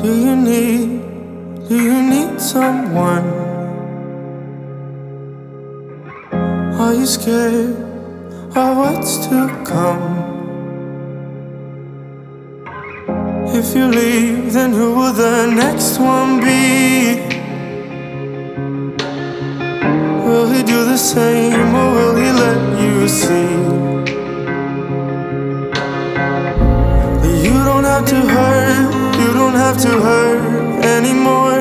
Do you need someone? Are you scared of what's to come? If you leave, then who will the next one be? Will he do the same, or will he let you see that you don't have to hurt, you don't have to hurt anymore?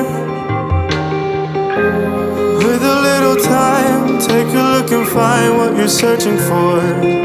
With a little time, take a look and find what you're searching for.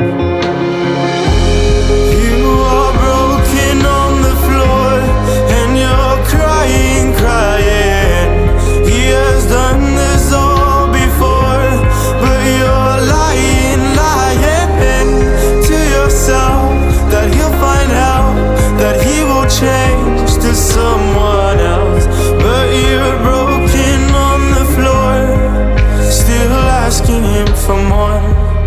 You are broken on the floor, and you're crying, crying. He has done this all before, but you're lying, lying to yourself that he'll find out, that he will change to someone else. But you're broken on the floor, still asking him for more.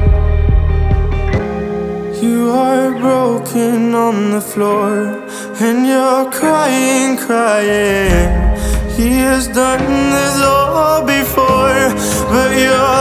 You are broken on the floor, and you're crying, crying. He has done this all before, but you're